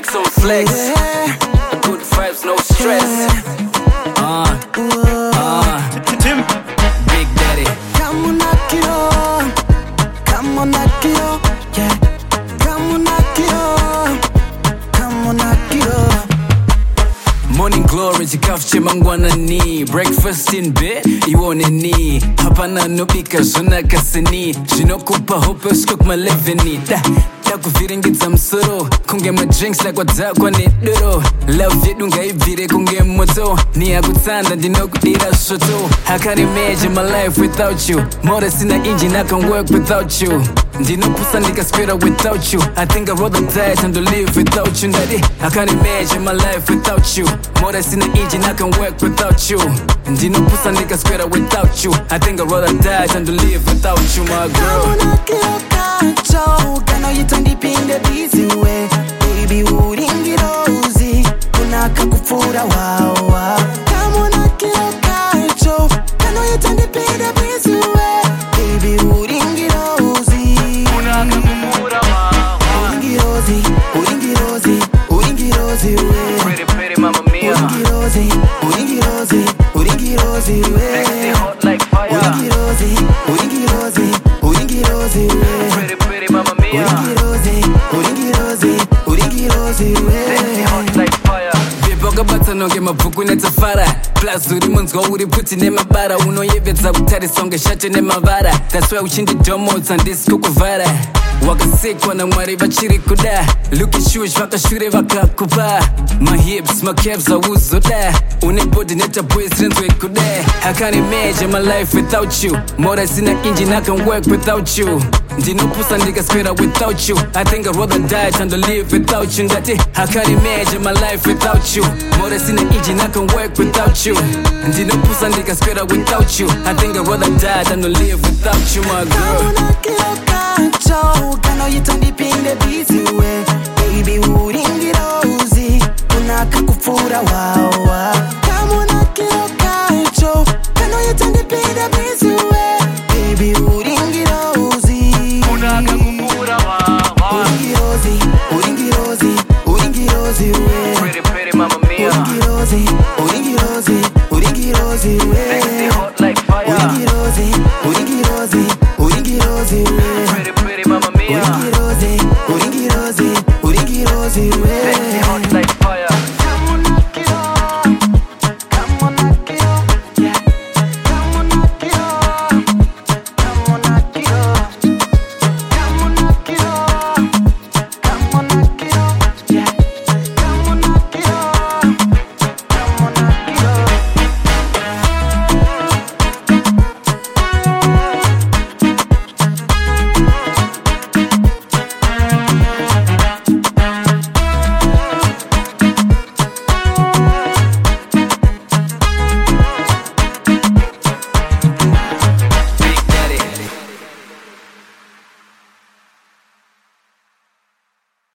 flex on flex. Good vibes, no stress. Big Daddy. Come on, Akio. Come on, Akio. Yeah. Come on, Akio. Come on, Akio. Morning glory, chikafu chemangwanani. Breakfast in bed, iwoneni. Hapana nopika zona kasini. Zvinokupa hope usiku kumaleveni. Kuviringidza musoro kunge madrinks lakwadzakwa nedoro. Love yedu ngaibvire kunge moto. Niyakutsanda ndinokudira svoto. I can't imagine my life without you. Mora sina engine, I can work without you. Ndinopusa ndikaswera without you. I think I'd rather die than to live without you. Ndadi, I can't imagine my life without you. Mora sina engine, I can work without you. Ndinopusa ndikaswera without you. I think I'd rather die than to live without you, my girl. Kano yitandipinde busy way. Baby uringirozi kunaka kufura wawa. Kamo na kilo kacho kano yitandipinde busy way. Baby uringirozi kunaka kufura wawa. Uringirozi, uringirozi, uringirozi way. Pretty, pretty mama mia. Uringirozi, uringirozi, uringirozi way. Sexy hot like fire. Uringirozi, uringirozi, uringirozi way. Pretty, pretty mama mia. Uringirozi, sexy hot like fire. Bibokabata nonge mabhuku netafara. Plus uri munzwa uri puti nemabara. Unoyevedza kutarisa unge shati nemavara. That's why uchindidomodza ndisi kukuvhara. Wakasikwa na Mwari vachiri kuda. Look at shoes vakashure vakakupa. My hips, my calves auzoda. Une body neta boys renzwe kuda. I can't imagine my life without you. Mora sina engine, I can work without you. Ndinopusa ndikaswera without you. I think I'd rather die than to live without you. Ndati, I can't imagine my life without you. Mora sina engine, I can work without you. Ndinopusa ndikaswera without you. I think I'd rather die than to live without you, my girl. Kano yitandipinde busy way. Baby uringirozi kunaka kufura wawa. Kamo na kilo kacho kano yitandipinde busy way. Baby uringirozi kunaka kufura wawa. Uringirozi, uringirozi, uringirozi way. Pretty, pretty mama mia. Uringirozi, uringirozi, uringirozi way. Sexy hot like fire. Uringirozi, uringirozi, uringirozi way. Pretty, pretty mama mia. Uringirozi, uringirozi, uringirozi way.